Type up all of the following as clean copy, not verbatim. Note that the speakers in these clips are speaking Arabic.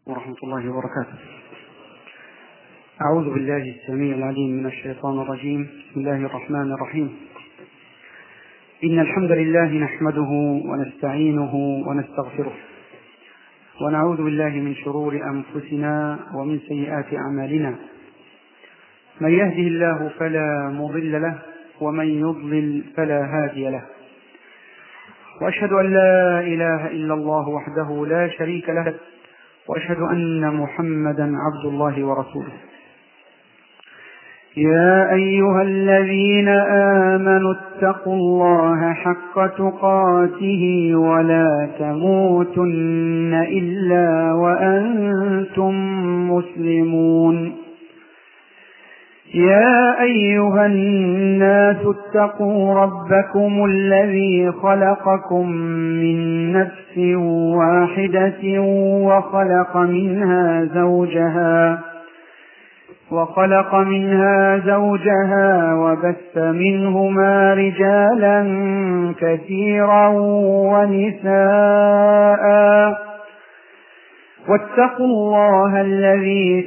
ورحمة الله وبركاته. أعوذ بالله السميع العليم من الشيطان الرجيم. بسم الله الرحمن الرحيم. إن الحمد لله نحمده ونستعينه ونستغفره، ونعوذ بالله من شرور أنفسنا ومن سيئات أعمالنا. من يهده الله فلا مضل له، ومن يضلل فلا هادي له. وأشهد أن لا إله إلا الله وحده لا شريك له، وأشهد أن محمدا عبد الله ورسوله. يا أيها الذين آمنوا اتقوا الله حق تقاته ولا تموتن إلا وأنتم مسلمون. يا أيها الناس اتقوا ربكم الذي خلقكم من نفس واحدة وخلق منها زوجها وبث منهما رجالا كثيرا ونساء، واتقوا الله الذي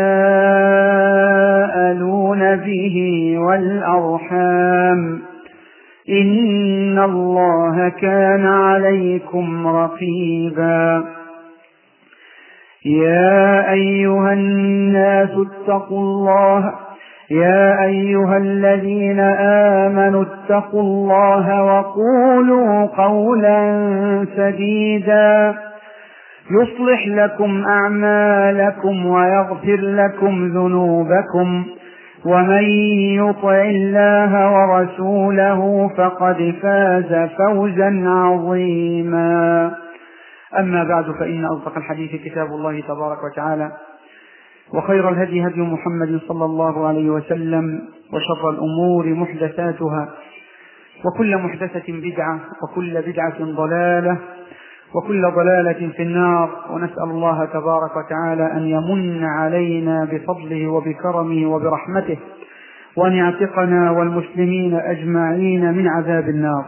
تساءلون به والأرحام، إن الله كان عليكم رقيبا. يا أيها الناس اتقوا الله يا أيها الذين آمنوا اتقوا الله وقولوا قولا سديدا يصلح لكم أعمالكم ويغفر لكم ذنوبكم، ومن يطع الله ورسوله فقد فاز فوزا عظيما. أما بعد، فإن أصدق الحديث كتاب الله تبارك وتعالى، وخير الهدي هدي محمد صلى الله عليه وسلم، وشر الأمور محدثاتها، وكل محدثة بدعة، وكل بدعة ضلالة، وكل ضلالة في النار. ونسأل الله تبارك وتعالى أن يمن علينا بفضله وبكرمه وبرحمته، وأن يعتقنا والمسلمين أجمعين من عذاب النار.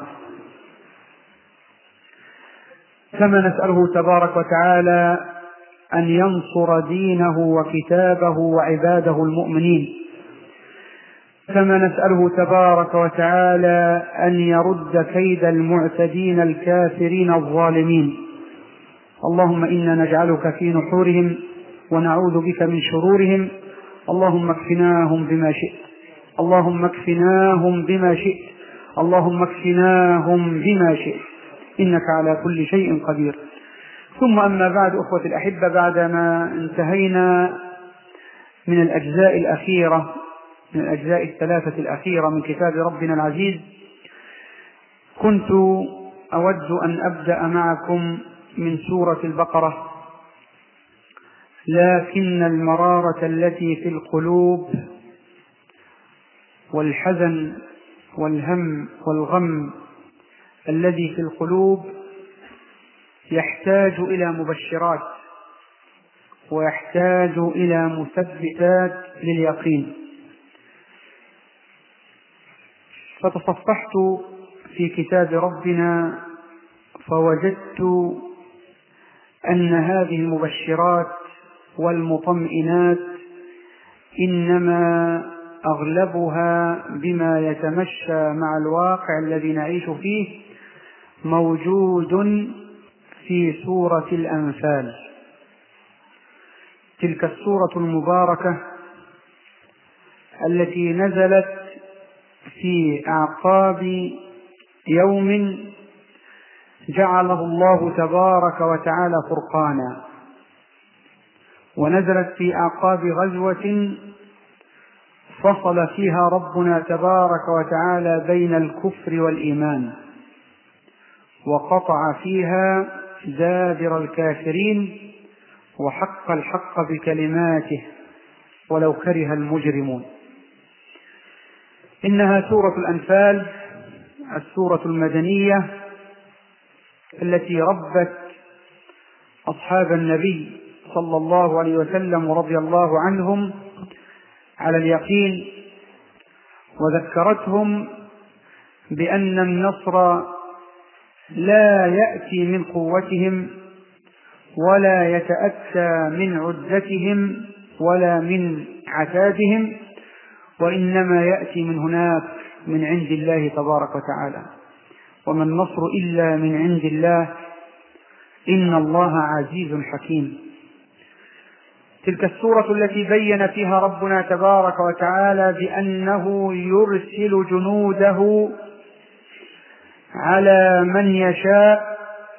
كما نسأله تبارك وتعالى أن ينصر دينه وكتابه وعباده المؤمنين، كما نسأله تبارك وتعالى أن يرد كيد المعتدين الكافرين الظالمين. اللهم إنا نجعلك في نحورهم ونعوذ بك من شرورهم. اللهم اكفناهم بما شئت، اللهم اكفناهم بما شئت، اللهم اكفناهم بما شئت، إنك على كل شيء قدير. ثم أما بعد، أخوة الأحبة، بعدما انتهينا من الأجزاء الثلاثة الأخيرة من كتاب ربنا العزيز، كنت أود أن أبدأ معكم من سورة البقرة. لكن المرارة التي في القلوب والحزن والهم والغم الذي في القلوب يحتاج إلى مبشرات، ويحتاج إلى مثبتات لليقين. فتصفحت في كتاب ربنا فوجدت أن هذه المبشرات والمطمئنات إنما أغلبها بما يتمشى مع الواقع الذي نعيش فيه موجود في سورة الأنفال، تلك السورة المباركة التي نزلت في أعقاب يوم جعله الله تبارك وتعالى فرقانا، ونزلت في أعقاب غزوة فصل فيها ربنا تبارك وتعالى بين الكفر والإيمان، وقطع فيها دابر الكافرين، وحق الحق بكلماته ولو كره المجرمون. إنها سورة الأنفال، السورة المدنية التي ربت أصحاب النبي صلى الله عليه وسلم ورضي الله عنهم على اليقين، وذكرتهم بأن النصر لا يأتي من قوتهم ولا يتأتى من عدتهم ولا من عتادهم، وإنما يأتي من هناك من عند الله تبارك وتعالى. وما النصر إلا من عند الله، إن الله عزيز حكيم. تلك السورة التي بين فيها ربنا تبارك وتعالى بأنه يرسل جنوده على من يشاء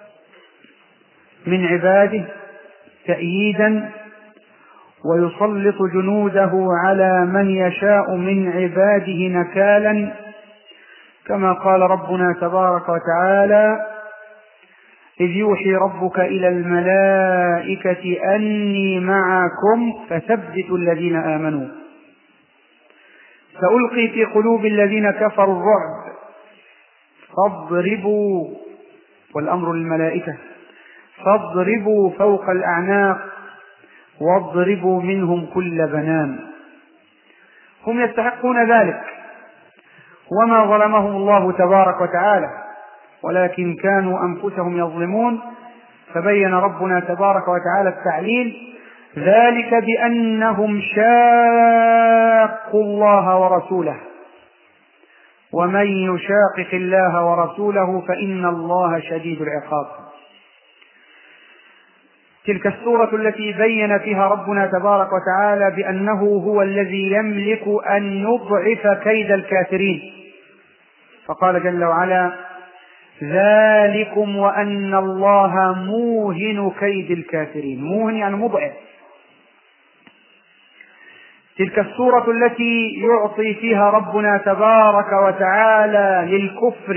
من عباده تأييدا، ويسلط جنوده على من يشاء من عباده نكالا، كما قال ربنا تبارك وتعالى: إذ يوحي ربك إلى الملائكة أني معكم فثبتوا الذين آمنوا سألقي في قلوب الذين كفروا الرعب فاضربوا، والأمر للملائكة، فاضربوا فوق الأعناق واضربوا منهم كل بنان. هم يستحقون ذلك، وما ظلمهم الله تبارك وتعالى، ولكن كانوا أنفسهم يظلمون. فبين ربنا تبارك وتعالى التعليل: ذلك بأنهم شاقوا الله ورسوله، ومن يشاقق الله ورسوله فإن الله شديد العقاب. تلك السورة التي بين فيها ربنا تبارك وتعالى بأنه هو الذي يملك أن يضعف كيد الكافرين، فقال جل وعلا: ذلكم وأن الله موهن كيد الكافرين. موهن يعني مضعف. تلك السورة التي يعطي فيها ربنا تبارك وتعالى للكفر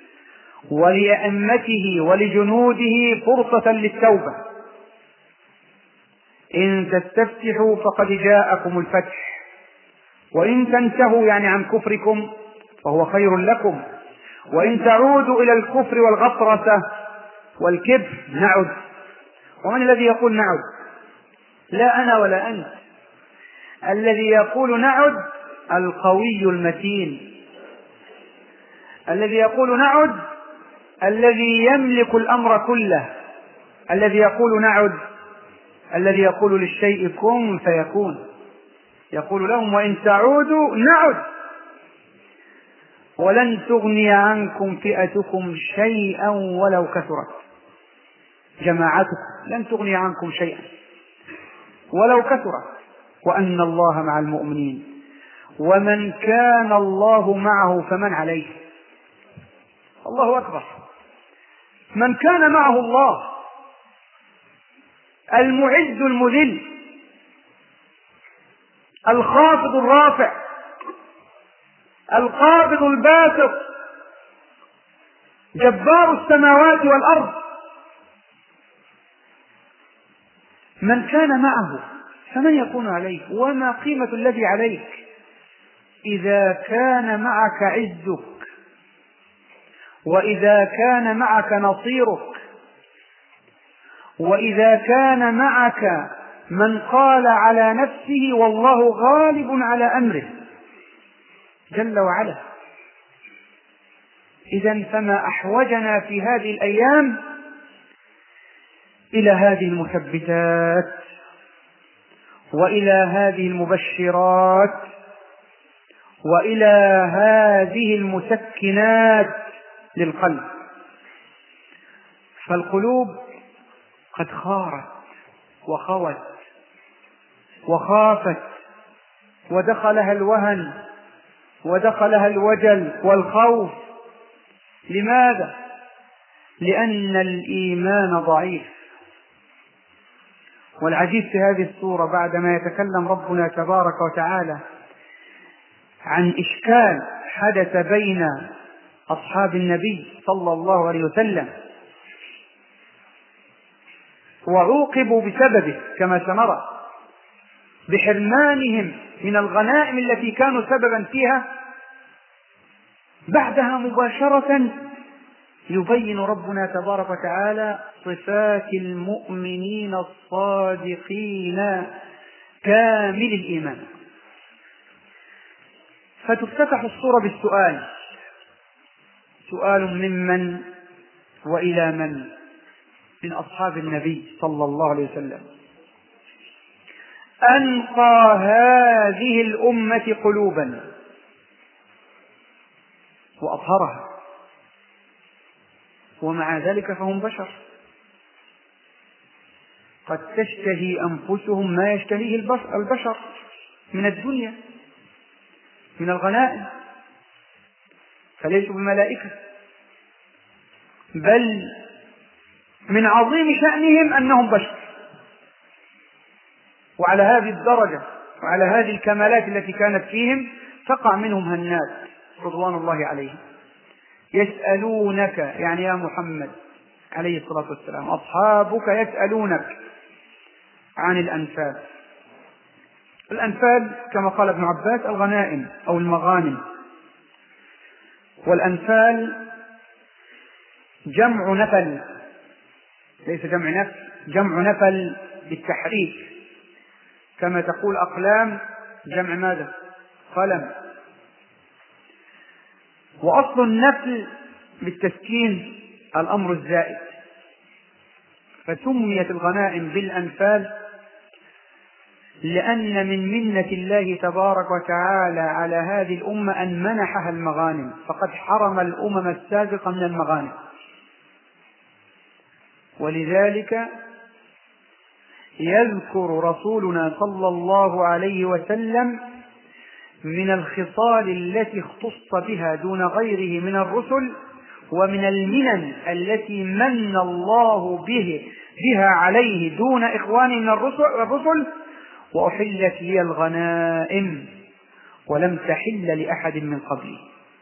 ولأئمته ولجنوده فرصة للتوبة: إن تستفتحوا فقد جاءكم الفتح، وإن تنتهوا يعني عن كفركم فهو خير لكم، وإن تعودوا إلى الكفر والغطرسة والكبر نعد. ومن الذي يقول نعد؟ لا أنا ولا أنت. الذي يقول نعد القوي المتين، الذي يقول نعد الذي يملك الأمر كله، الذي يقول نعد الذي يقول للشيء كن فيكون، يقول لهم: وإن تعودوا نعد ولن تغني عنكم فئتكم شيئا ولو كثرت. جماعتكم لن تغني عنكم شيئا ولو كثرت، وأن الله مع المؤمنين، ومن كان الله معه فمن عليه. الله أكبر. من كان معه الله، المعز المذل، الخافض الرافع، القابض الباسط، جبار السماوات والأرض، من كان معه فمن يكون عليه. وما قيمة الذي عليك إذا كان معك عزك، وإذا كان معك نصيرك، وإذا كان معك من قال على نفسه والله غالب على أمره جل وعلا. إذن فما أحوجنا في هذه الأيام إلى هذه المثبتات، وإلى هذه المبشرات، وإلى هذه المسكنات للقلب. فالقلوب قد خارت وخوت وخافت، ودخلها الوهن ودخلها الوجل والخوف. لماذا؟ لأن الإيمان ضعيف. والعجيب في هذه السورة بعدما يتكلم ربنا تبارك وتعالى عن إشكال حدث بين أصحاب النبي صلى الله عليه وسلم وعوقبوا بسببه كما سنرى، بحرمانهم من الغنائم التي كانوا سببا فيها، بعدها مباشرة يبين ربنا تبارك وتعالى صفات المؤمنين الصادقين كامل الإيمان. فتفتتح السورة بالسؤال: سؤال ممن وإلى من؟ من أصحاب النبي صلى الله عليه وسلم أنقى هذه الأمة قلوبا وأطهرها، ومع ذلك فهم بشر، قد تشتهي أنفسهم ما يشتهيه البشر من الدنيا، من الغنائم، فليسوا بملائكة، بل من عظيم شأنهم أنهم بشر. وعلى هذه الدرجة وعلى هذه الكمالات التي كانت فيهم تقع منهم هنات رضوان الله عليهم. يسألونك، يعني يا محمد عليه الصلاة والسلام، أصحابك يسألونك عن الأنفال. الأنفال كما قال ابن عباس الغنائم أو المغانم، والأنفال جمع نفل، ليس جمع نفل، جمع نفل بالتحريك، كما تقول أقلام جمع ماذا؟ قلم. وأصل النفل بالتسكين الأمر الزائد، فسميت الغنائم بالأنفال لأن من منة الله تبارك وتعالى على هذه الأمة أن منحها المغانم، فقد حرم الأمم السابقة من المغانم. ولذلك يذكر رسولنا صلى الله عليه وسلم من الخصال التي اختص بها دون غيره من الرسل، ومن المنن التي من الله بها عليه دون إخوانه من الرسل: وأحلت لي الغنائم ولم تحل لأحد من قبلي،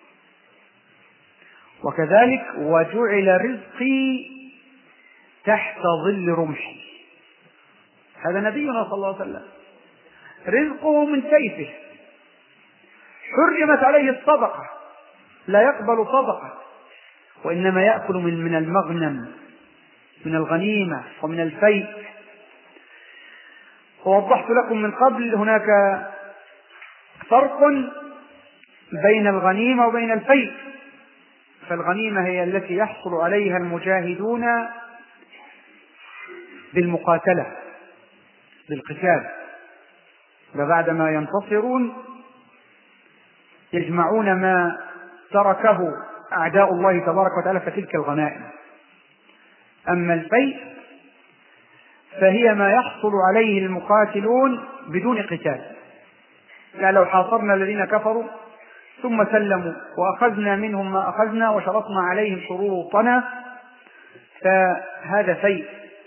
وكذلك وجعل رزقي تحت ظل رمحي. هذا نبينا صلى الله عليه وسلم رزقه من سيفه، حرمت عليه الصدقة، لا يقبل صدقة، وإنما يأكل من المغنم، من الغنيمة ومن الفيء. ووضحت لكم من قبل هناك فرق بين الغنيمة وبين الفيء. فالغنيمة هي التي يحصل عليها المجاهدون بالمقاتلة، بالقتال، وبعدما ينتصرون يجمعون ما تركه أعداء الله تبارك وتعالى، فتلك الغنائم. أما الفيء فهي ما يحصل عليه المقاتلون بدون قتال، يعني لو حاصرنا الذين كفروا ثم سلموا وأخذنا منهم ما أخذنا وشرطنا عليهم شروطنا فهذا فيء.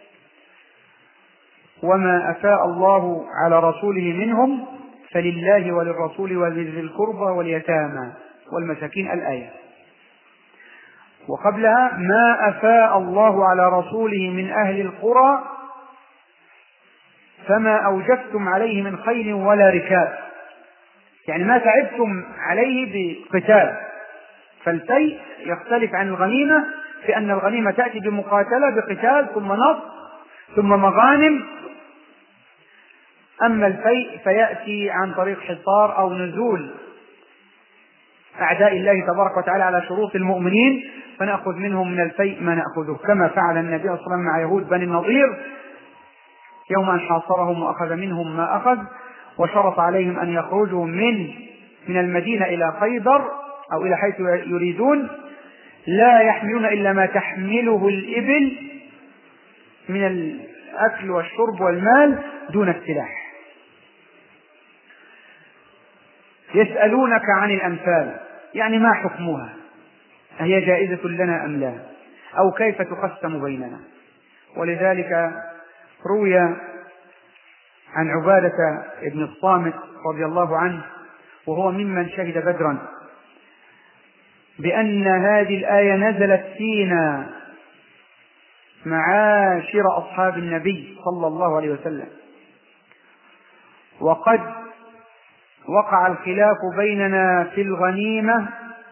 وما أفاء الله على رسوله منهم فلله وللرسول وذي القربى واليتامى والمساكين، الآية. وقبلها ما أفاء الله على رسوله من أهل القرى فما أوجفتم عليه من خيل ولا ركاب، يعني ما تعبتم عليه بقتال. فالفيء يختلف عن الغنيمة في أن الغنيمة تأتي بمقاتلة بقتال ثم نصر ثم مغانم، أما الفيء فيأتي عن طريق حصار أو نزول أعداء الله تبارك وتعالى على شروط المؤمنين، فنأخذ منهم من الفيء ما نأخذه، كما فعل النبي صلى الله عليه وسلم مع يهود بني النضير يوم أن حاصرهم وأخذ منهم ما أخذ، وشرط عليهم أن يخرجوا من المدينة إلى خيبر أو إلى حيث يريدون لا يحملون إلا ما تحمله الإبل من الأكل والشرب والمال دون السلاح. يسألونك عن الأنفال، يعني ما حكمها؟ أهي جائزة لنا أم لا؟ أو كيف تقسم بيننا؟ ولذلك روي عن عبادة بن الصامت رضي الله عنه وهو ممن شهد بدرا بأن هذه الآية نزلت فينا معاشر أصحاب النبي صلى الله عليه وسلم، وقد وقع الخلاف بيننا في الغنيمة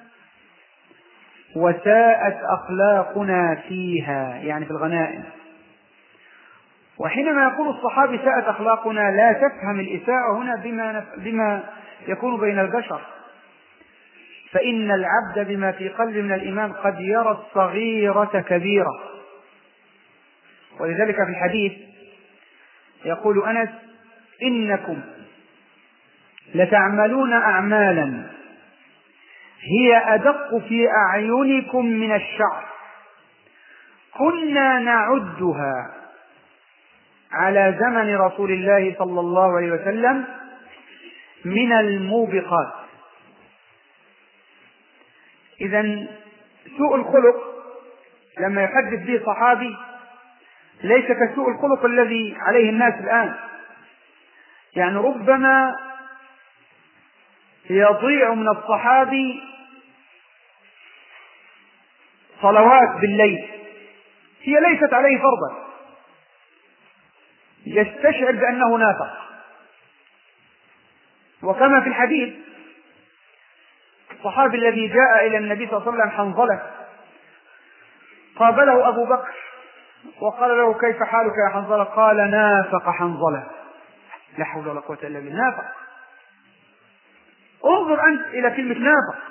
وساءت أخلاقنا فيها، يعني في الغنائم. وحينما يقول الصحابي ساءت أخلاقنا لا تفهم الإساءة هنا بما يكون بين البشر، فإن العبد بما في قلب من الإيمان قد يرى الصغيرة كبيرة، ولذلك في الحديث يقول أنس: إنكم لتعملون أعمالا هي أدق في أعينكم من الشعر كنا نعدها على زمن رسول الله صلى الله عليه وسلم من الموبقات. إذن سوء الخلق لما يحدث به صحابي ليس كسوء الخلق الذي عليه الناس الآن. يعني ربما يضيع من الصحابي صلوات بالليل هي ليست عليه فرضا، يستشعر بأنه نافق. وكما في الحديث الصحابي الذي جاء إلى النبي صلى الله عليه وسلم حنظلة، قابله أبو بكر وقال له: كيف حالك يا حنظلة؟ قال: نافق حنظلة. لا حول ولا قوة إلا بالله. نافق. انظر أنت إلى كلمة نافق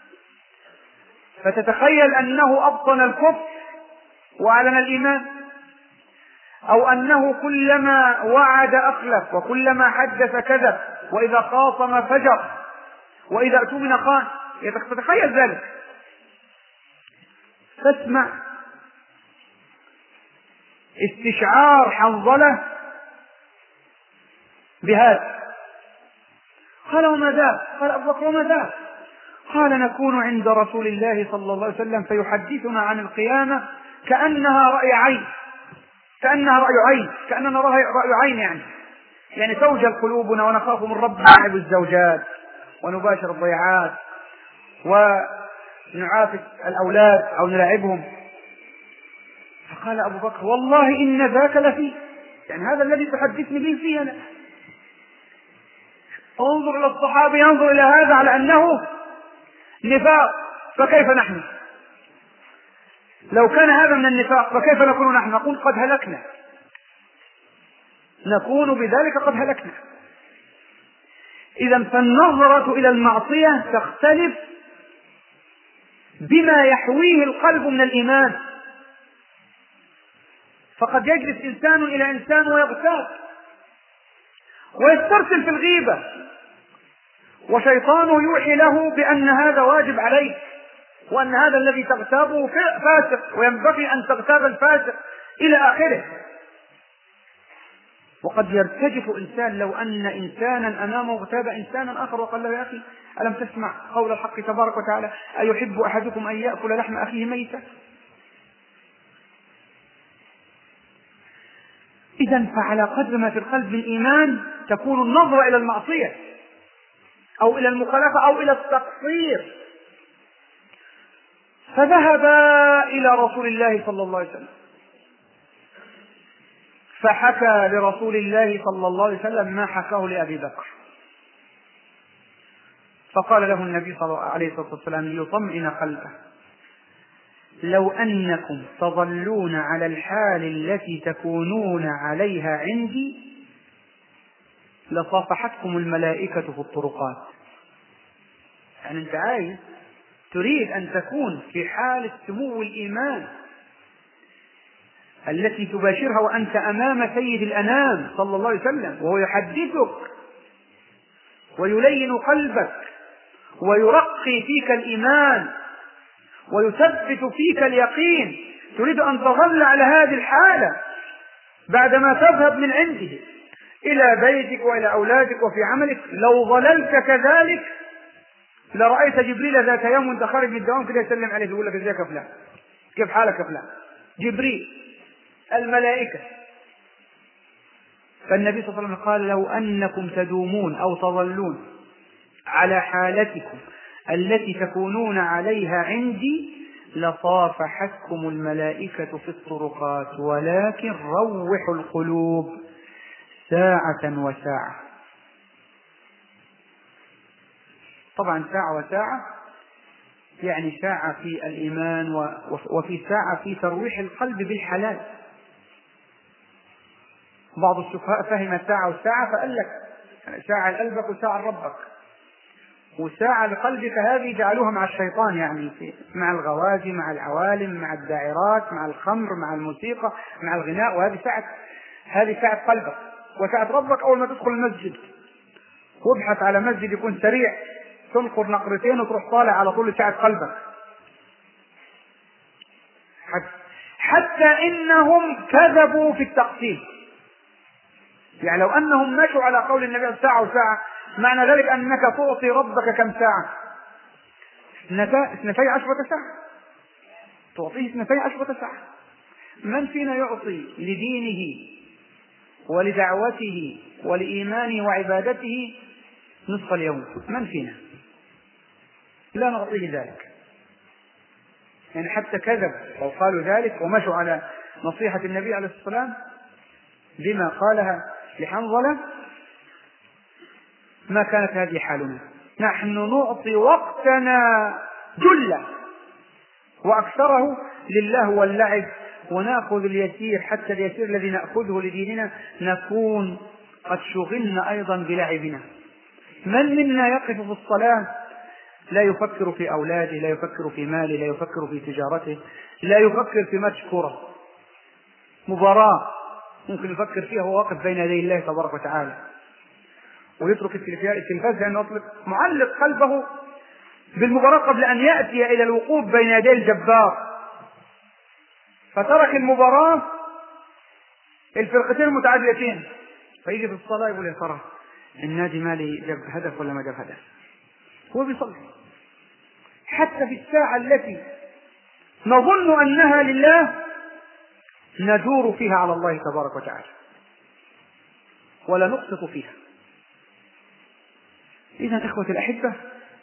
فتتخيل أنه أبطن الكفر وأعلن الإيمان، أو أنه كلما وعد أخلف وكلما حدث كذب وإذا خاصم فجر وإذا اؤتمن خان. تتخيل ذلك. تسمع استشعار حنظلة بهذا. قال: وما ذا؟ قال أبو بكر: وما ذا؟ قال: نكون عند رسول الله صلى الله عليه وسلم فيحدثنا عن القيامة كأنها رأي عين، كأنها رأي عين، كأننا رأي عين. يعني توجل قلوبنا ونخاف من ربنا نلعب الزوجات ونباشر الضيعات ونعافس الأولاد أو نلعبهم. فقال أبو بكر: والله إن ذاك لفيه، يعني هذا الذي تحدثني به فيه أنا. انظر إلى الصحابة، ينظر إلى هذا على أنه نفاق، فكيف نحن؟ لو كان هذا من النفاق فكيف نكون نحن؟ نقول قد هلكنا، نكون بذلك قد هلكنا. إذن فالنظرة إلى المعصية تختلف بما يحويه القلب من الإيمان. فقد يجلس إنسان إلى إنسان ويغتاب ويسترسل في الغيبة وشيطانه يوحي له بأن هذا واجب عليه وأن هذا الذي تغتابه فاسق وينبغي أن تغتاب الفاسق إلى آخره. وقد يرتجف إنسان لو أن إنسانا أمامه اغتاب إنسانا آخر وقال له: يا أخي ألم تسمع قول الحق تبارك وتعالى: أيحب أحدكم أن يأكل لحم أخيه ميتا؟ إذن فعلى قدر ما في القلب من إيمان تكون النظرة إلى المعصية أو إلى المخالفة أو إلى التقصير. فذهب إلى رسول الله صلى الله عليه وسلم فحكى لرسول الله صلى الله عليه وسلم ما حكاه لأبي بكر. فقال له النبي صلى الله عليه وسلم ليطمئن قلبه: لو أنكم تظلون على الحال التي تكونون عليها عندي لصافحتكم الملائكة في الطرقات. يعني أنت عايز تريد أن تكون في حالة سمو الإيمان التي تباشرها وأنت أمام سيد الأنام صلى الله عليه وسلم وهو يحدثك ويلين قلبك ويرقي فيك الإيمان ويثبت فيك اليقين. تريد أن تظل على هذه الحالة بعدما تذهب من عنده إلى بيتك وإلى أولادك وفي عملك. لو ظللت كذلك لرأيت جبريل ذات يوم وانت خارج من الدوام كده يسلم عليك يقول لك: ازيك يا فلان؟ كيف حالك يا فلان؟ جبريل، الملائكة. فالنبي صلى الله عليه وسلم قال: لو أنكم تدومون أو تظلون على حالتكم التي تكونون عليها عندي لصافحتكم الملائكة في الطرقات ولكن روحوا القلوب ساعة وساعة. طبعا ساعة وساعة يعني ساعة في الإيمان وفي ساعة في ترويح القلب بالحلال. بعض السفهاء فهم ساعة وساعة فقال لك ساعة لقلبك وساعة لربك. وساعة لقلبك هذه جعلوها مع الشيطان، يعني مع الغوازي، مع العوالم، مع الدائرات، مع الخمر، مع الموسيقى، مع الغناء. وهذه ساعة قلبك. وساعة ربك أول ما تدخل المسجد وابحث على مسجد يكون سريع، تنقر نقرتين وتروح طالع على طول ساعة قلبك. حتى إنهم كذبوا في التقسيم، يعني لو أنهم مشوا على قول النبي ساعة وساعة، معنى ذلك أنك تعطي ربك كم ساعة؟ 12 ساعة، تعطيه 12 ساعة. من فينا يعطي لدينه ولدعوته ولإيمانه وعبادته نصف اليوم؟ من فينا؟ لا نعطيه ذلك. يعني حتى كذب أو قالوا ذلك ومشوا على نصيحة النبي عليه الصلاة والسلام بما قالها لحنظلة، ما كانت هذه حالنا. نحن نعطي وقتنا جله وأكثره لله واللعب، ونأخذ اليسير، حتى اليسير الذي نأخذه لديننا نكون قد شغلنا أيضا بلعبنا. من منا يقف في الصلاة لا يفكر في أولاده، لا يفكر في ماله، لا يفكر في تجارته، لا يفكر في ماتش كرة، مباراة ممكن يفكر فيها وهو واقف بين يدي الله تبارك وتعالى، ويترك التلفاز لأنه معلق قلبه بالمباراة قبل أن يأتي إلى الوقوف بين يدي الجبار، فترك المباراة الفرقتين المتعادلتين، فيجي في الصلاة يقول يا ترى النادي مالي جاب هدف ولا ما جاب هدف؟ هو بيصلي. حتى في الساعة التي نظن أنها لله ندور فيها على الله تبارك وتعالى ولا نقسط فيها. إذن إخوة الأحبة،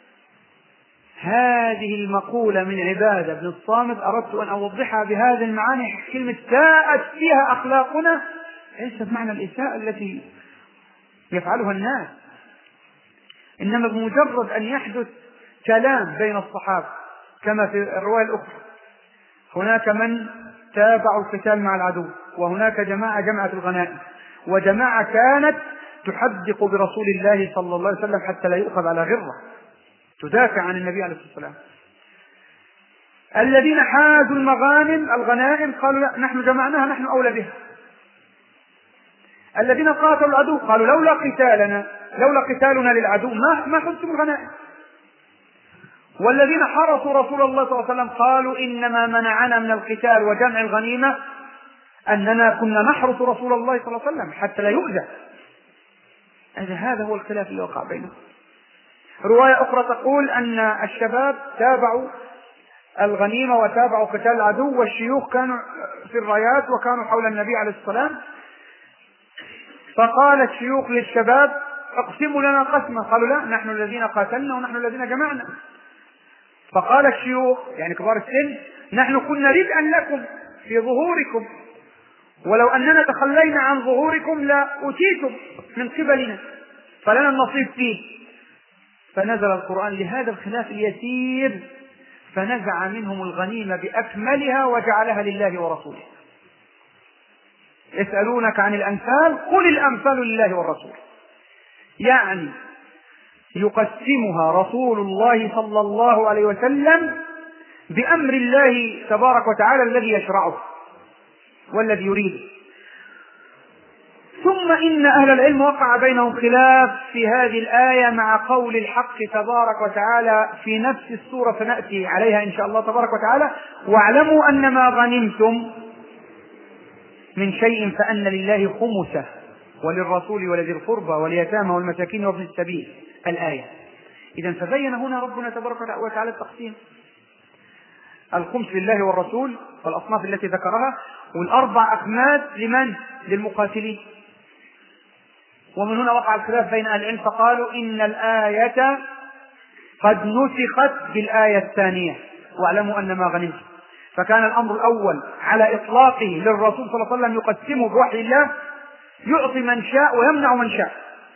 هذه المقولة من عبادة بن الصامت أردت أن أوضحها بهذه المعاني. كلمة ساءت فيها أخلاقنا ليست معنى الإساءة التي يفعلها الناس، إنما بمجرد أن يحدث كلام بين الصحابة كما في الرواية الأخرى، هناك من تابعوا القتال مع العدو، وهناك جماعة جمعت الغنائم، وجماعة كانت تحدق برسول الله صلى الله عليه وسلم حتى لا يؤخذ على غرة، تدافع عن النبي عليه الصلاة والسلام. الذين حازوا الغنائم قالوا لا، نحن جمعناها، نحن أولى بها. الذين قاتلوا العدو قالوا لولا قتالنا للعدو ما حزتم الغنائم. والذين حرسوا رسول الله صلى الله عليه وسلم قالوا إنما منعنا من القتال وجمع الغنيمة أننا كنا نحرس رسول الله صلى الله عليه وسلم حتى لا يؤذى. هذا هو الخلاف اللي وقع بينهم. رواية أخرى تقول أن الشباب تابعوا الغنيمة وتابعوا قتال العدو، والشيوخ كانوا في الرايات وكانوا حول النبي عليه الصلاة والسلام، فقال الشيوخ للشباب اقسموا لنا قسمة، قالوا لا، نحن الذين قاتلنا ونحن الذين جمعنا. فقال الشيوخ يعني كبار السن نحن كنا ردءا لكم في ظهوركم، ولو أننا تخلينا عن ظهوركم لأتيتم من قبلنا فلنا النصيب فيه. فنزل القرآن لهذا الخلاف اليسير فنزع منهم الغنيمة بأكملها وجعلها لله ورسوله. يسألونك عن الأنفال قل الأنفال لله والرسول، يعني يقسمها رسول الله صلى الله عليه وسلم بأمر الله تبارك وتعالى الذي يشرعه والذي يريده. ثم إن أهل العلم وقع بينهم خلاف في هذه الآية مع قول الحق تبارك وتعالى في نفس السورة، فنأتي عليها إن شاء الله تبارك وتعالى: واعلموا أن ما غنمتم من شيء فأن لله خمسه وللرسول ولذي القربى واليتامى والمساكين وابن السبيل، الآية. إذن فبين هنا ربنا تبارك وتعالى التقسيم: الخمس لله والرسول والأصناف التي ذكرها، والأربع أخماس لمن؟ للمقاتلين. ومن هنا وقع الخلاف بين أهل العلم فقالوا إن الآية قد نسخت بالآية الثانية واعلموا أن ما غنمتم، فكان الأمر الأول على إطلاقه للرسول صلى الله عليه وسلم يقسمه بوحي الله، يعطي من شاء ويمنع من شاء.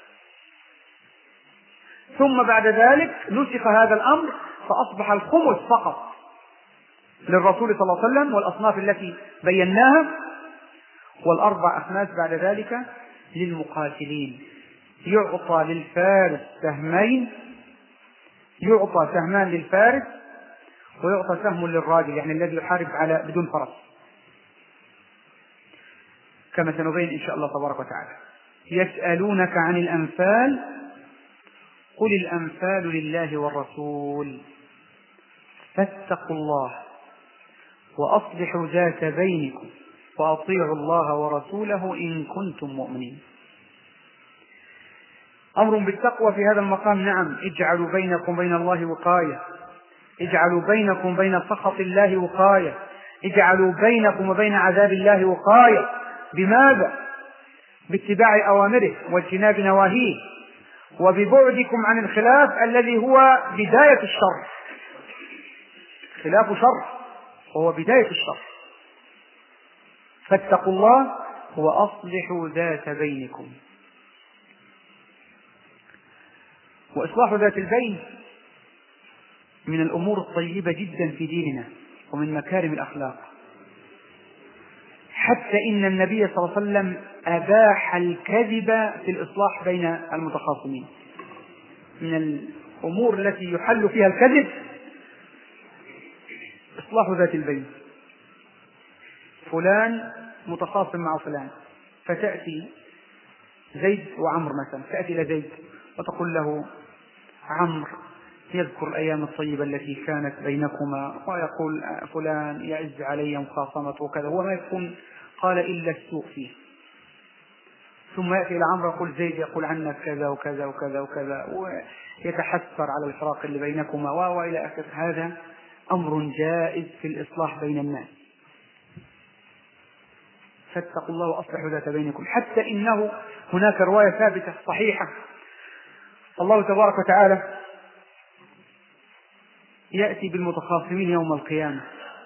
ثم بعد ذلك نسخ هذا الأمر فأصبح الخمس فقط للرسول صلى الله عليه وسلم والأصناف التي بيناها، والأربع أخماس بعد ذلك للمقاتلين. يعطى للفارس سهمين يعطى سهمان للفارس ويعطى سهم للراجل، يعني الذي يحارب بدون فرس، كما سنبين إن شاء الله تبارك وتعالى. يسألونك عن الأنفال قل الأنفال لله والرسول فاتقوا الله وأصلحوا ذات بينكم وأطيعوا الله ورسوله إن كنتم مؤمنين. أمر بالتقوى في هذا المقام. نعم، اجعلوا بينكم بين الله وقاية، اجعلوا بينكم بين سخط الله وقاية، اجعلوا بينكم وبين عذاب الله وقاية. بماذا؟ باتباع أوامره واجتناب نواهيه، وببعدكم عن الخلاف الذي هو بداية الشر. خلاف شر وهو بداية الشر. فاتقوا الله وأصلحوا ذات بينكم. وإصلاح ذات البين من الأمور الطيبة جدا في ديننا ومن مكارم الأخلاق، حتى إن النبي صلى الله عليه وسلم أباح الكذب في الإصلاح بين المتخاصمين. من الأمور التي يحل فيها الكذب إصلاح ذات البين. فلان متخاصم مع فلان، فتأتي زيد وعمر مثلا، تأتي إلى زيد وتقول له عمرو يذكر الأيام الطيبة التي كانت بينكما، ويقول فلان يعز علي مخاصمته وكذا، هو ما يكون قال إلا السوء فيه. ثم يأتي إلى عمرو يقول زيد يقول عنك كذا وكذا وكذا وكذا، ويتحسر على الفراق اللي بينكما وإلى آخره. هذا أمر جائز في الإصلاح بين الناس. فاتقوا الله وأصلحوا ذات بينكم. حتى إنه هناك رواية ثابتة صحيحة، الله تبارك وتعالى يأتي بالمتخاصمين يوم القيامة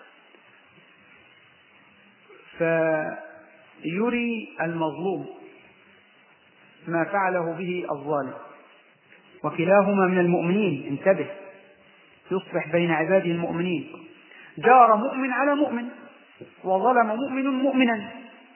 فيري المظلوم ما فعله به الظالم، وكلاهما من المؤمنين. انتبه، يصلح بين عباده المؤمنين. جار مؤمن على مؤمن وظلم مؤمن مؤمنا،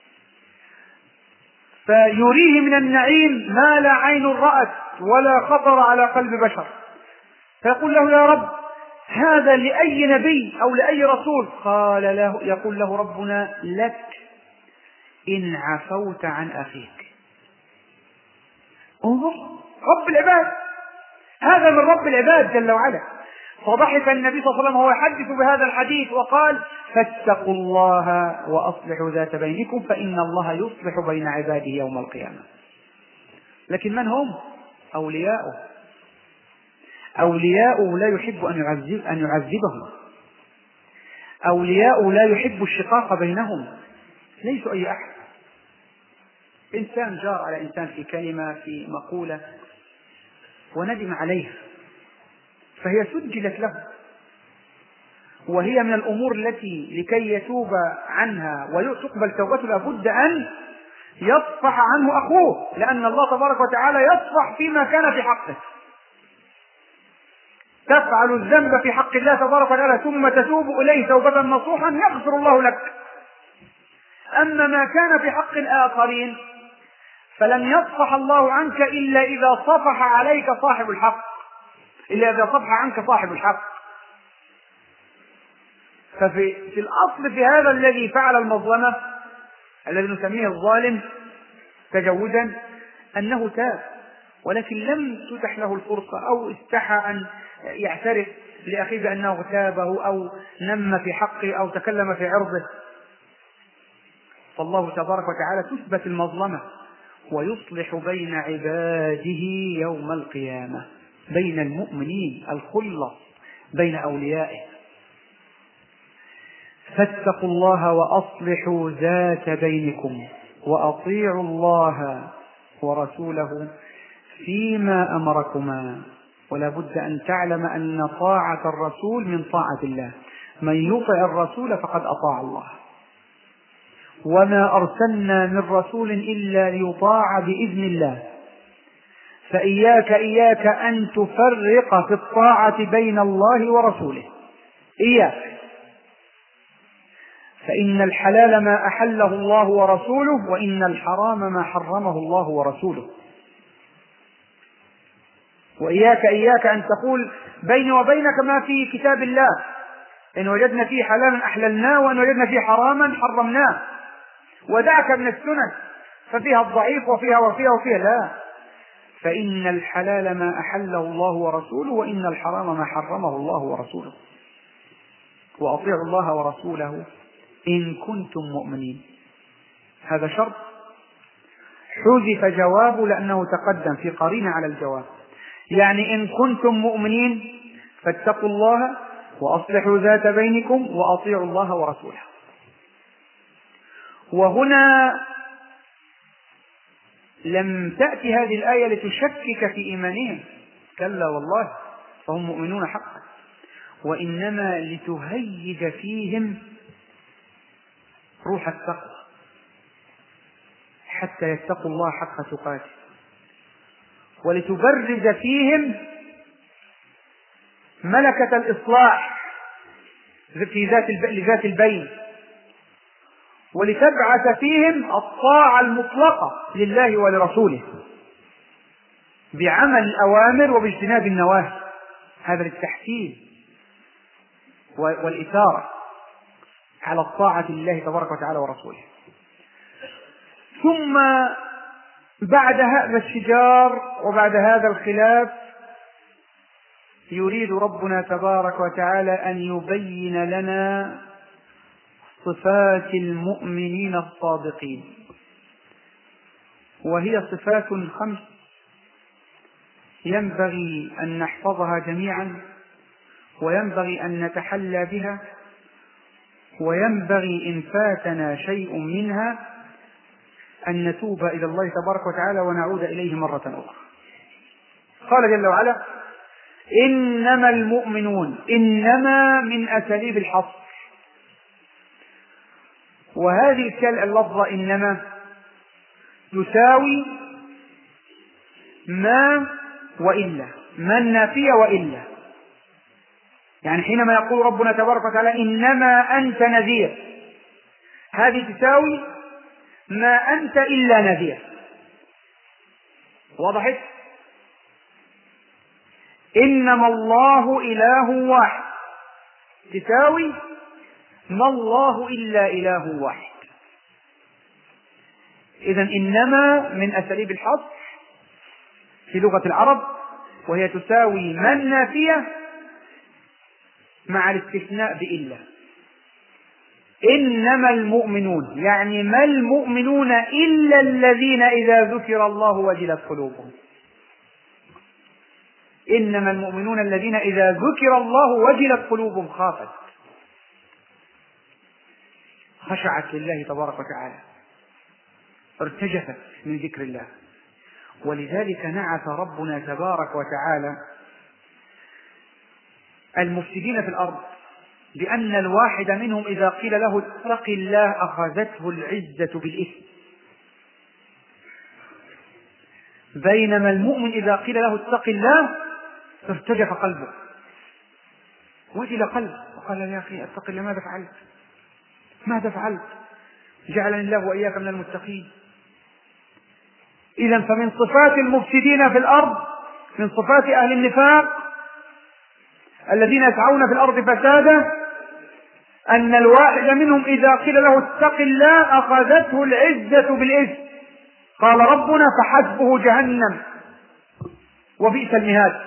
فيريه من النعيم ما لا عين رأت ولا خطر على قلب بشر، فيقول له يا رب هذا لأي نبي أو لأي رسول؟ يقول له ربنا لك إن عفوت عن أخيك. انظر، رب العباد، هذا من رب العباد جل وعلا. فضحك النبي صلى الله عليه وسلم وهو يحدث بهذا الحديث وقال فاتقوا الله وأصلحوا ذات بينكم فإن الله يصلح بين عباده يوم القيامة. لكن من هم؟ أولياؤه لا يحب أن يعذبهم، أولياؤه لا يحب الشقاق بينهم، ليسوا أي أحد. إنسان جار على إنسان في كلمة في مقولة وندم عليها فهي سجلت له، وهي من الأمور التي لكي يتوب عنها وتقبل توبته لابد أن يصفح عنه أخوه، لأن الله تبارك وتعالى يصفح فيما كان في حقه. تفعل الذنب في حق الله تبارك وتعالى ثم تتوب إليه توبة نصوحا يغفر الله لك. أما ما كان في حق الآخرين فلن يصفح الله عنك إلا إذا صفح عليك صاحب الحق، إلا إذا صفح عنك صاحب الحق. ففي الأصل في هذا الذي فعل المظلمة الذي نسميه الظالم تجوزا أنه تاب، ولكن لم تتح له الفرصة أو استحى أن يعترف لأخيه بأنه اغتابه أو نم في حقه أو تكلم في عرضه. فالله تبارك وتعالى تثبت المظلمة ويصلح بين عباده يوم القيامة، بين المؤمنين الخلة بين أوليائه. فاتقوا الله وأصلحوا ذات بينكم وأطيعوا الله ورسوله فيما أمركما. ولا بد أن تعلم أن طاعة الرسول من طاعة الله، من يطع الرسول فقد أطاع الله، وما أرسلنا من رسول إلا ليطاع بإذن الله. فإياك أن تفرق في الطاعة بين الله ورسوله، إياك، فإن الحلال ما أحله الله ورسوله وإن الحرام ما حرمه الله ورسوله. وإياك أن تقول بيني وبينك ما في كتاب الله، إن وجدنا فيه حلالا أحللناه وإن وجدنا فيه حراما حرمناه. ودعك من السنن ففيها الضعيف وفيها لا، فإن الحلال ما أحله الله ورسوله وإن الحرام ما حرمه الله ورسوله، وأطيعوا الله ورسوله إن كنتم مؤمنين. هذا شرط حذف جوابه لأنه تقدم في قرينة على الجواب، يعني إن كنتم مؤمنين فاتقوا الله وأصلحوا ذات بينكم وأطيعوا الله ورسوله. وهنا لم تأتي هذه الآية لتشكك في إيمانهم، كلا والله فهم مؤمنون حقا، وإنما لتهيج فيهم روح التقوى حتى يتقوا الله حق تقاته، ولتبرز فيهم ملكة الإصلاح لذات البين، ولتبعث فيهم الطاعة المطلقة لله ولرسوله بعمل الأوامر وباجتناب النواهي، هذا للتحكيم والإثارة على الطاعة لله تبارك وتعالى ورسوله. ثم بعد هذا الشجار وبعد هذا الخلاف يريد ربنا تبارك وتعالى أن يبين لنا صفات المؤمنين الصادقين، وهي صفات 5 ينبغي أن نحفظها جميعا، وينبغي أن نتحلى بها، وينبغي إن فاتنا شيء منها أن نتوب إلى الله تبارك وتعالى ونعود إليه مرة أخرى. قال جل وعلا: إنما المؤمنون. إنما من أساليب الحصر، وهذه اللفظة إنما تساوي ما وإلا، ما النافية وإلا. يعني حينما يقول ربنا تبارك وتعالى إنما أنت نذير، هذه تساوي ما أنت إلا نذير. وضحت؟ إنما الله إله واحد تساوي ما الله إلا إله واحد. إذن إنما من أساليب الحصر في لغة العرب، وهي تساوي ما النافية مع الاستثناء بإلا. إنما المؤمنون يعني ما المؤمنون إلا الذين إذا ذكر الله وجلت قلوبهم. إنما المؤمنون الذين إذا ذكر الله وجلت قلوبهم، خشعت لله تبارك وتعالى، ارتجفت من ذكر الله. ولذلك نعت ربنا تبارك وتعالى المفسدين في الأرض بأن الواحد منهم إذا قيل له اتق الله أخذته العزة بالإثم، بينما المؤمن إذا قيل له اتق الله ارتجف قلبه، وجل قلبه، وقال يا أخي اتق الله، ماذا فعلت؟ جعلني الله وإياك من المتقين. إذن فمن صفات المفسدين في الأرض، من صفات أهل النفاق الذين يسعون في الأرض فسادا، أن الواحد منهم إذا قيل له اتق الله أخذته العزة بالإثم. قال ربنا فحسبه جهنم وبئس المهاد.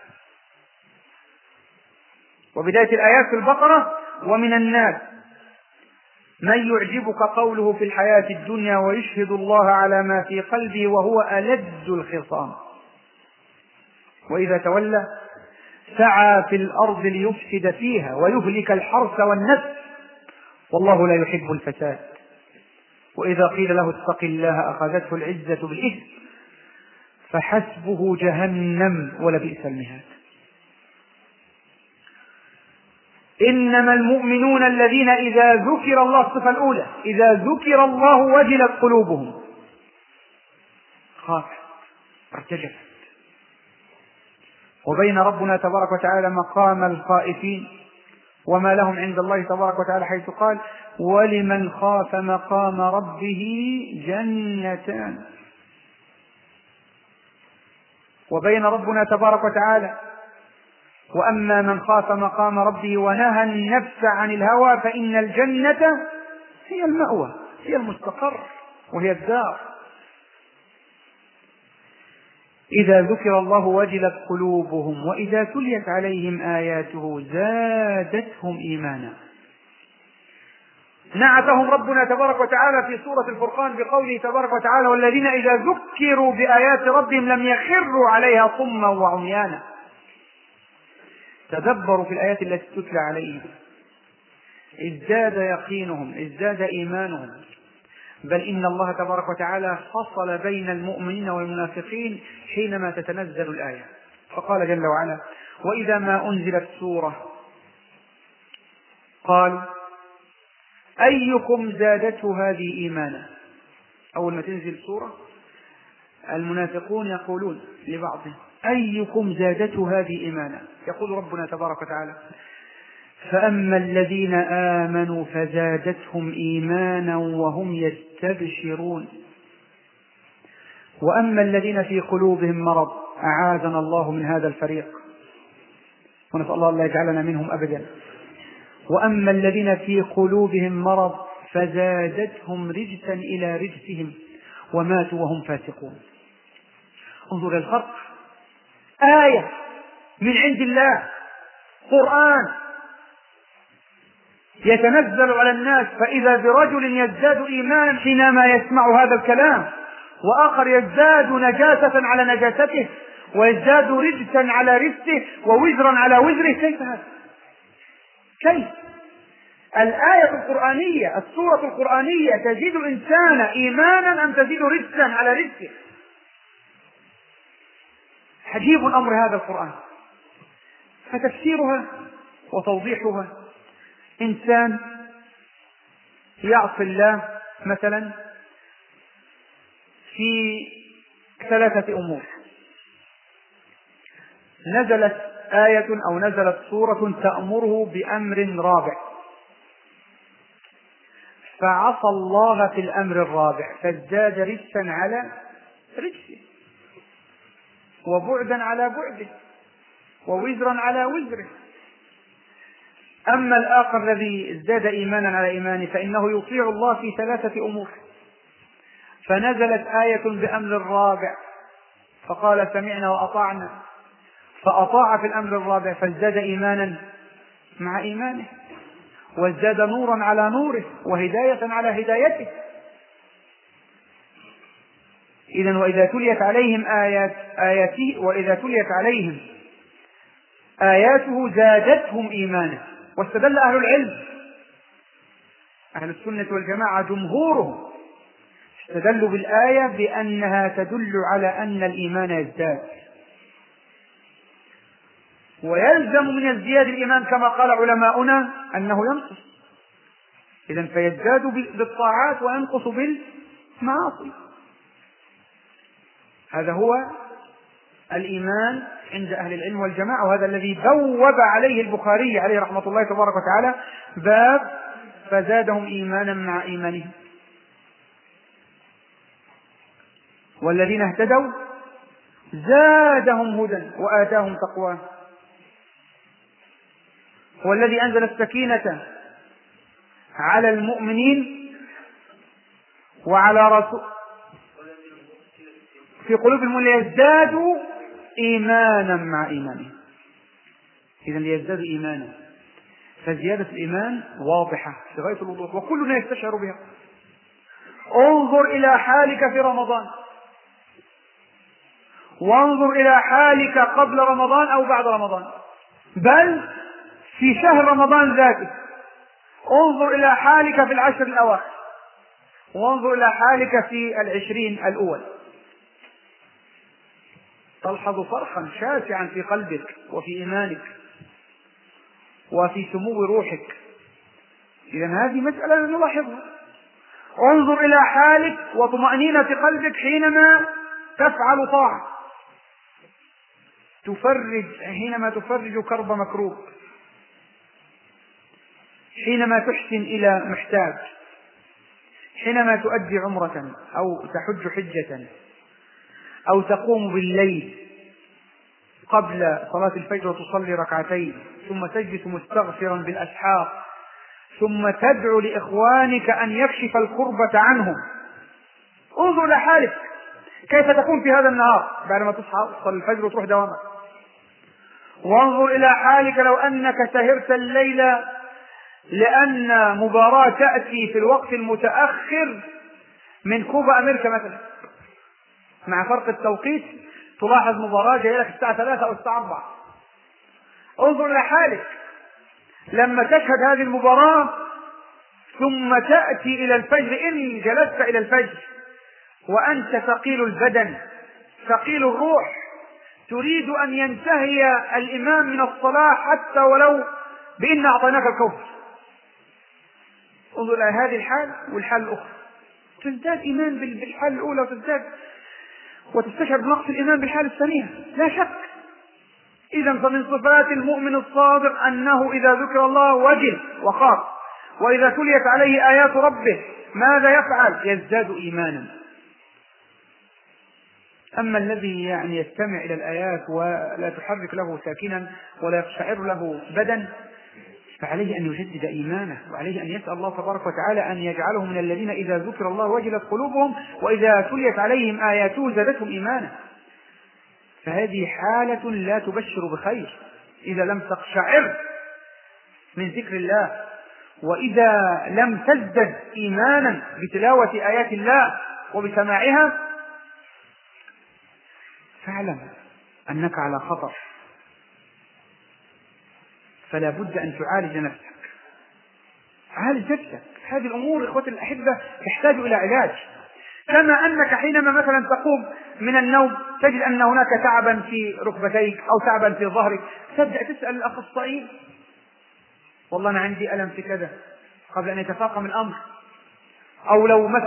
وبداية الآيات في البقرة: ومن الناس من يعجبك قوله في الحياة الدنيا ويشهد الله على ما في قلبه وهو ألد الخصام وإذا تولى سعى في الأرض ليفسد فيها ويهلك الحرث والنسل والله لا يحب الفساد. وإذا قيل له اتق الله أخذته العزة بالإثم فحسبه جهنم ولبئس المهاد. إنما المؤمنون الذين إذا ذكر الله، الصفة الأولى، إذا ذكر الله وجلت قلوبهم، خافت ارتجفت. وبين ربنا تبارك وتعالى مقام الخائفين وما لهم عند الله تبارك وتعالى، حيث قال: ولمن خاف مقام ربه جنتان. وبين ربنا تبارك وتعالى وأما من خاف مقام ربه ونهى النفس عن الهوى فإن الجنة هي المأوى، هي المستقر وهي الدار. إذا ذكر الله وجلت قلوبهم وإذا تليت عليهم آياته زادتهم إيمانا. نعتهم ربنا تبارك وتعالى في سورة الفرقان بقوله تبارك وتعالى: والذين إذا ذكروا بآيات ربهم لم يخروا عليها صما وعميانا. تدبروا في الآيات التي تتلى عليهم ازداد يقينهم، ازداد إيمانهم. بل إن الله تبارك وتعالى فصل بين المؤمنين والمنافقين حينما تتنزل الآية، فقال جل وعلا: وإذا ما أنزلت سورة قال أيكم زادته هذه إيمانا. أول ما تنزل سورة المنافقون يقولون لبعضهم: أيكم زادته هذه إيمانا. يقول ربنا تبارك وتعالى: فأما الذين آمنوا فزادتهم إيمانا وهم يستبشرون وأما الذين في قلوبهم مرض أعاذنا الله من هذا الفريق ونسأل الله أن لا يجعلنا منهم أبدا. وأما الذين في قلوبهم مرض فزادتهم رجسا إلى رجسهم وماتوا وهم فاسقون. انظر الفرق، آية من عند الله، قرآن يتنزل على الناس، فإذا برجل يزداد إيمانا حينما يسمع هذا الكلام، وآخر يزداد نجاسة على نجاسته، ويزداد رجسا على رجسه ووزرا على وزره. كيف هذا؟ كيف؟ الآية القرآنية، السورة القرآنية تزيد الإنسان إيمانا أم تزيد رجسا على رجسه؟ عجيب أمر هذا القرآن. فتفسيرها وتوضيحها: إنسان يعصي الله مثلا في 3 أمور، نزلت آية أو نزلت سورة تأمره بأمر رابع، فعصى الله في الأمر الرابع فازداد رجسا على رجسه وبعدا على بعده ووزرا على وزره. أما الآخر الذي ازداد إيمانا على إيمانه فإنه يطيع الله في 3 أمور، فنزلت آية بأمر الرابع فقال سمعنا وأطعنا، فأطاع في الأمر الرابع فازداد إيمانا مع إيمانه وازداد نورا على نوره وهداية على هدايته. إذن وإذا تليت عليهم وإذا تليت عليهم آياته زادتهم إيمانا. واستدل أهل العلم، أهل السنة والجماعة جمهورهم، استدلوا بالآية بأنها تدل على أن الإيمان يزداد، ويلزم من ازدياد الإيمان كما قال علماؤنا أنه ينقص. إذن فيزداد بالطاعات وينقص بالمعاصي. هذا هو الإيمان عند أهل العلم والجماعة، وهذا الذي بوب عليه البخاري عليه رحمة الله تبارك وتعالى باب فزادهم إيمانا مع إيمانهم. والذين اهتدوا زادهم هدى وآتاهم تقواه. هو الذي أنزل السكينة على المؤمنين وعلى رسول في قلوبهم ليزدادوا إيمانا مع إيمانهم. إذن ليزدادوا إيمانا، فزيادة الإيمان واضحة في غاية الوضوح وكلنا يستشعر بها. انظر إلى حالك في رمضان، وانظر إلى حالك قبل رمضان أو بعد رمضان، بل في شهر رمضان ذاته. انظر إلى حالك في ال10 الأواخر، وانظر إلى حالك في 20 الأول. تلحظ فرحا شاسعا في قلبك وفي إيمانك وفي سمو روحك. إذن هذه مسألة نلاحظها. انظر إلى حالك وطمأنينة قلبك حينما تفعل طاعة، حينما تفرج كرب مكروب، حينما تحسن إلى محتاج، حينما تؤدي عمرة أو تحج حجة أو تقوم بالليل قبل صلاة الفجر وتصلي ركعتين، ثم تجلس مستغفرا بالأسحار، ثم تدعو لإخوانك أن يكشف الكربة عنهم. انظر إلى حالك كيف تكون في هذا النهار بعد ما تصحى تصلي الفجر وتروح دوامك. وانظر إلى حالك لو أنك سهرت الليلة لأن مباراة تأتي في الوقت المتأخر من كوبا أمريكا مثلا، مع فرق التوقيت تلاحظ مباراة جاية لك الساعة 3 أو الساعة 4. انظر إلى حالك لما تشهد هذه المباراة ثم تأتي إلى الفجر، إن جلست إلى الفجر وأنت ثقيل البدن ثقيل الروح، تريد أن ينتهي الإمام من الصلاة حتى ولو بإن أعطيناك الكوثر. انظر إلى هذه الحال والحال الأخرى، تزداد إيمان بالحال الأولى وتستشعر بنقص الإيمان بالحال الثانية لا شك. إذن فمن صفات المؤمن الصادق أنه إذا ذكر الله وجل وخاف، وإذا تليت عليه آيات ربه ماذا يفعل؟ يزداد إيمانا. أما الذي يستمع إلى الآيات ولا تحرك له ساكنا ولا يقشعر له بدن، فعليه أن يجدد إيمانه، وعليه أن يسأل الله تبارك وتعالى أن يجعله من الذين إذا ذكر الله وجلت قلوبهم وإذا تليت عليهم آياته زادتهم إيمانا. فهذه حالة لا تبشر بخير إذا لم تقشعر من ذكر الله، وإذا لم تزدد إيمانا بتلاوة آيات الله وبسماعها، فاعلم أنك على خطر. فلا بد أن تعالج نفسك، عالج نفسك. هذه الأمور إخوتي الأحبة تحتاج إلى علاج. كما أنك حينما مثلا تقوم من النوم تجد أن هناك تعبا في ركبتيك أو تعبا في ظهرك، تبدأ تسأل الأخصائيين، والله أنا عندي ألم في كذا، قبل أن يتفاقم الأمر. أو لو مثلا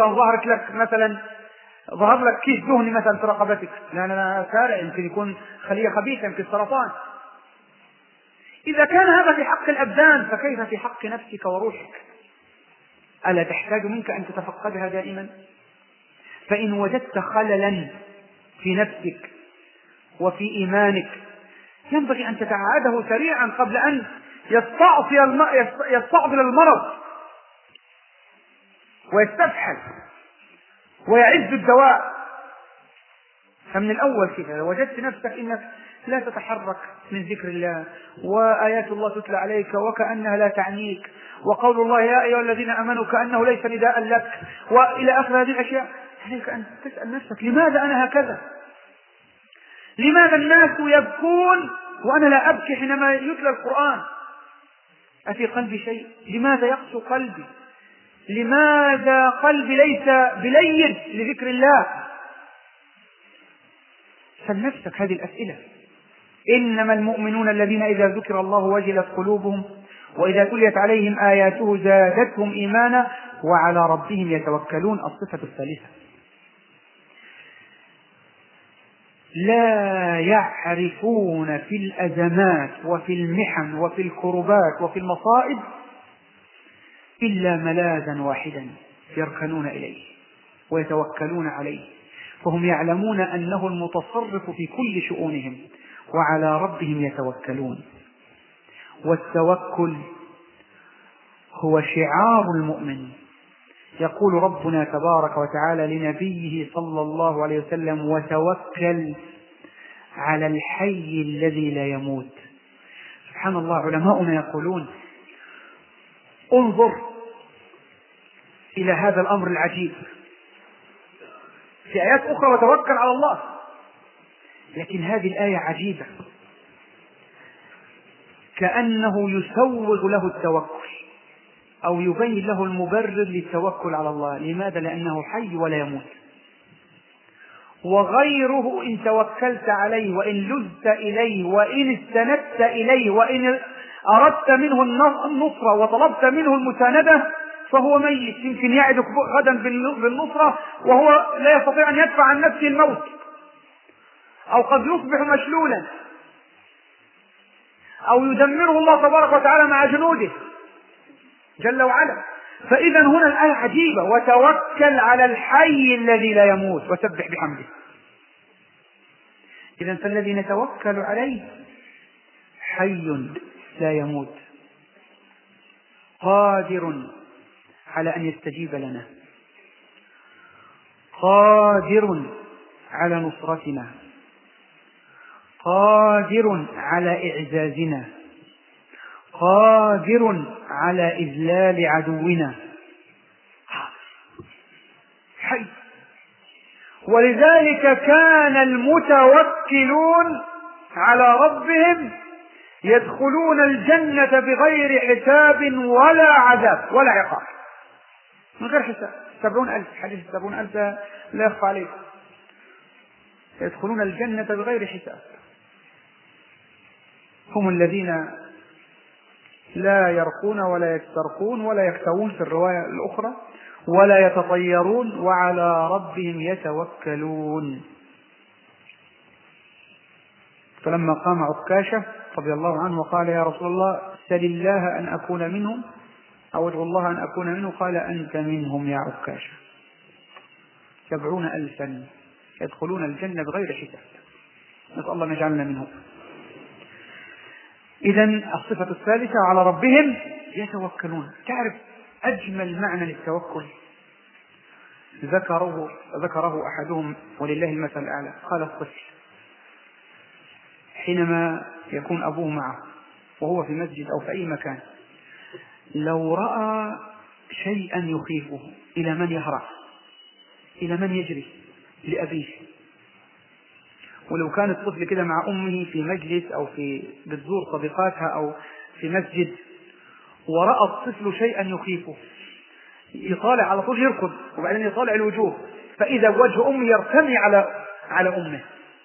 ظهر لك كيس دهني مثلا في رقبتك، لا سارع، يمكن يكون خلية خبيثة، يمكن سرطان. إذا كان هذا في حق الأبدان فكيف في حق نفسك وروحك؟ ألا تحتاج منك أن تتفقدها دائما؟ فإن وجدت خللا في نفسك وفي إيمانك ينبغي أن تتعاده سريعا قبل أن يستعضل المرض ويستفحل ويعز الدواء. فمن الأول كذا وجدت نفسك إنك لا تتحرك من ذكر الله، وآيات الله تتلى عليك وكأنها لا تعنيك، وقول الله يا أيها الذين آمنوا كأنه ليس نداء لك، وإلى آخر هذه الأشياء، عليك أن تسأل نفسك لماذا أنا هكذا؟ لماذا الناس يبكون وأنا لا أبكي حينما يتلى القرآن؟ أفي قلبي شيء؟ لماذا يقسو قلبي؟ لماذا قلبي ليس بلين لذكر الله؟ سل نفسك هذه الأسئلة. إنما المؤمنون الذين إذا ذكر الله وجلت قلوبهم وإذا تليت عليهم آياته زادتهم إيمانا وعلى ربهم يتوكلون. الصفة الثالثة، لا يعرفون في الأزمات وفي المحن وفي الكربات وفي المصائب إلا ملاذا واحدا يركنون إليه ويتوكلون عليه، فهم يعلمون أنه المتصرف في كل شؤونهم وعلى ربهم يتوكلون. والتوكل هو شعار المؤمن. يقول ربنا تبارك وتعالى لنبيه صلى الله عليه وسلم: وتوكل على الحي الذي لا يموت. سبحان الله، علماؤنا يقولون انظر إلى هذا الأمر العجيب في آيات أخرى: وتوكل على الله. لكن هذه الآية عجيبة، كأنه يسوغ له التوكل أو يبين له المبرر للتوكل على الله. لماذا؟ لأنه حي ولا يموت، وغيره إن توكلت عليه وإن لجت إليه وإن استندت إليه وإن أردت منه النصرة وطلبت منه المساندة فهو ميت. يمكن يعدك غدا بالنصرة وهو لا يستطيع أن يدفع عن نفسه الموت، أو قد يصبح مشلولا، أو يدمره الله تبارك وتعالى مع جنوده جل وعلا. فإذا هنا الآية عجيبة: وتوكل على الحي الذي لا يموت وسبح بحمده. إذن فالذي نتوكل عليه حي لا يموت، قادر على أن يستجيب لنا، قادر على نصرتنا، قادر على إعزازنا، قادر على إذلال عدونا، حي. ولذلك كان المتوكلون على ربهم يدخلون الجنة بغير حساب ولا عذاب ولا عقاب، من غير حساب. 70,000 حديث 70,000 لا يخفى عليكم، يدخلون الجنة بغير حساب. هم الذين لا يرقون ولا يسترقون ولا يكتوون في الرواية الأخرى ولا يتطيرون وعلى ربهم يتوكلون. فلما قام عكاشة رضي الله عنه وقال يا رسول الله سل الله أن أكون منهم أو ادعو الله أن أكون منه، قال أنت منهم يا عكاشة. 70,000 يدخلون الجنة بغير حساب، نسأل الله أن يجعلنا منهم. إذن الصفة الثالثة على ربهم يتوكلون. تعرف أجمل معنى للتوكل ذكره أحدهم ولله المثل الأعلى، قال الطفل حينما يكون أبوه معه وهو في مسجد أو في أي مكان، لو رأى شيئا يخيفه إلى من يهرع، إلى من يجري؟ لأبيه. ولو كان الطفل كده مع أمه في مجلس أو بتزور صديقاتها أو في مسجد ورأى الطفل شيئا يخيفه، يطالع على طول، يركض وبعدين يطالع الوجوه، فإذا وجه أمه يرتمي على أمه.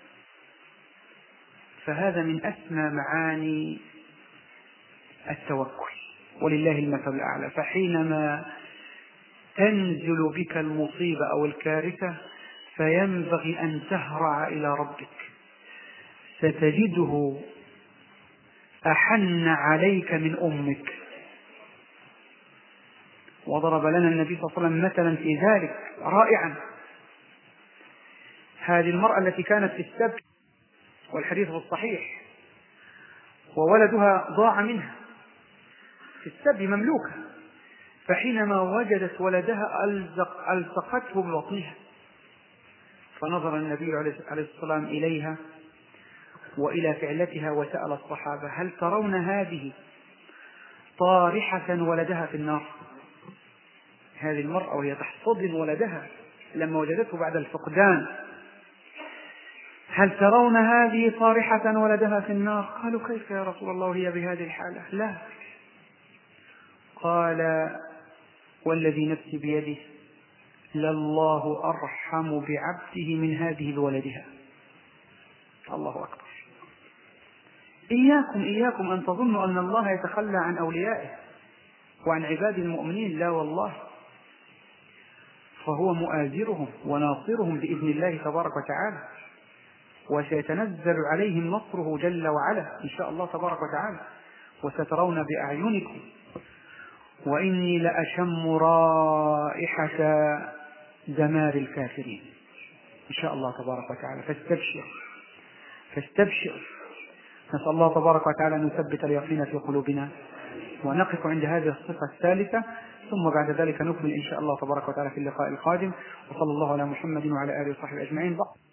فهذا من أسمى معاني التوكل ولله المثل الأعلى. فحينما تنزل بك المصيبة أو الكارثة فينبغي أن تهرع إلى ربك، ستجده أحن عليك من أمك. وضرب لنا النبي صلى الله عليه وسلم مثلا في ذلك رائعا. هذه المرأة التي كانت في السبي والحديث في الصحيح وولدها ضاع منها في السبي مملوكة، فحينما وجدت ولدها ألصقته ببطنها، فنظر النبي عليه الصلاة والسلام إليها وإلى فعلتها وسأل الصحابة هل ترون هذه طارحة ولدها في النار؟ هذه المرأة وهي تحتضن ولدها لما وجدته بعد الفقدان، هل ترون هذه طارحة ولدها في النار؟ قالوا كيف يا رسول الله وهي بهذه الحالة؟ لا. قال والذي نفسي بيده لله أرحم بعبده من هذه بولدها. الله أكبر. إياكم أن تظنوا أن الله يتخلى عن أوليائه وعن عباد المؤمنين، لا والله، فهو مؤازرهم وناصرهم بإذن الله تبارك وتعالى، وسيتنزل عليهم نصره جل وعلا إن شاء الله تبارك وتعالى، وسترون بأعينكم. وإني لأشم رائحة دمار الكافرين إن شاء الله تبارك وتعالى. فاستبشر. نسأل الله تبارك وتعالى أن يثبت اليقين في قلوبنا، ونقف عند هذه الصفة الثالثة، ثم بعد ذلك نكمل إن شاء الله تبارك وتعالى في اللقاء القادم. وصلى الله على محمد وعلى آله وصحبه أجمعين.